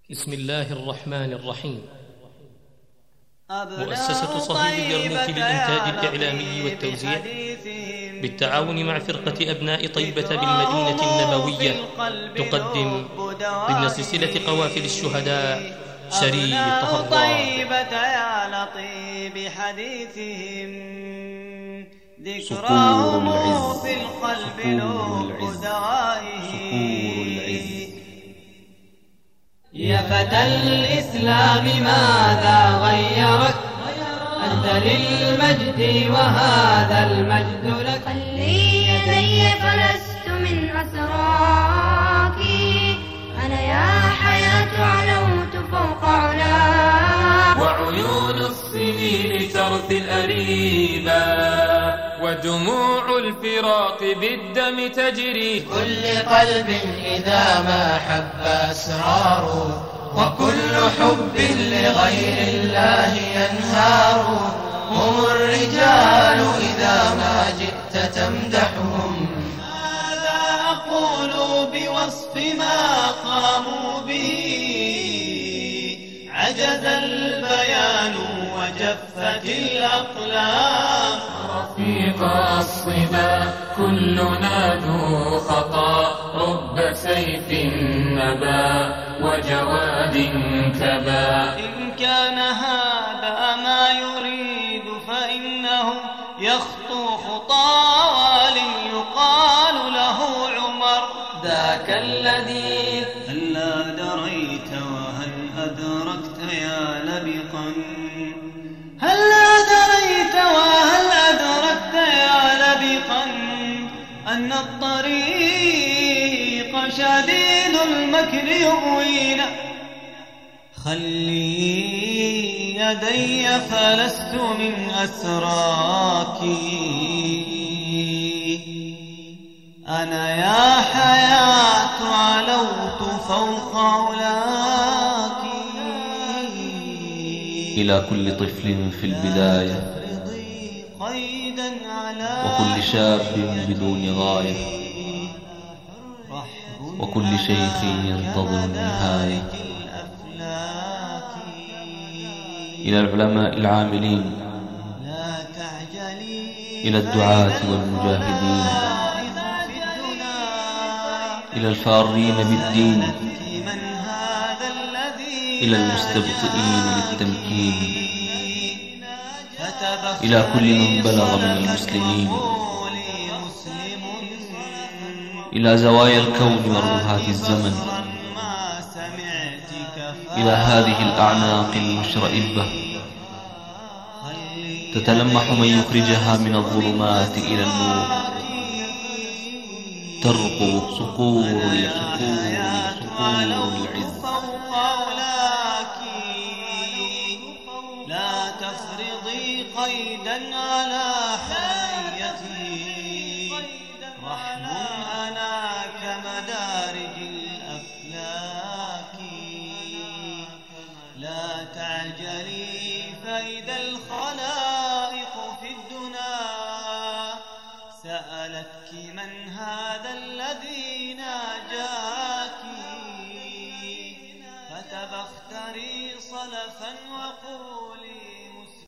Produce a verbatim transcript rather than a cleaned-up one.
بسم الله الرحمن الرحيم. مؤسسة صهيب اليرموك للإنتاج الإعلامي والتوزيع بالتعاون مع فرقة أبناء طيبة بالمدينة النبوية تقدم ضمن سلسلة قوافل الشهداء شريط طيبة يا لطيب حديثهم ذكراهم في القلب لب دوائه. يا فتى الإسلام ماذا غيرك؟ أنت للمجد وهذا المجد لك. خلي يدي فلست من أسراك، أنا يا حياة علوت فوق علاك. وعيون السنين ترثي الأريبا ودموع الفراق بالدم تجري. كل قلب إذا ما حب أسرار، وكل حب لغير الله ينهار. هم الرجال إذا ما جئت تمدحهم. ماذا أقول بوصف ما قاموا به؟ عجز البيان وجفت الأقلام. رفيق الصبا كلنا ذو خطا، رب سيف نبا وجواد كبا. إن كان هذا ما يريد فإنه يخطو خطى وال يقال له عمر. ذاك الذي هلا دريت وهل أدركت يا لبقا. هلا دريت وهل أدركت يا لبقا أن الطريق شديد المكر يغوينا. خلي يدي فلست من أسراك، أنا يا حياة علوت فوق علاك. إلى كل طفل في البداية وكل شاب بدون غاية وكل شيخ ينتظر النهاية. إلى العلماء العاملين، إلى الدعاة والمجاهدين، إلى الفارين بالدين، إلى المستبطئين للتمكين، إلى كل من بلغ من المسلمين، إلى زوايا الكون ورهات الزمن، إلى هذه الأعناق المشرئبة تتلمح من يخرجها من الظلمات إلى النور. ترقب صقور لصقور صقور العز. لا تفرضي قيدا على حريتي، رحم أنا كمدارج الأفلاك. لا تعجلي فإذا الخلائق في الدنا سألتك من هذا الذي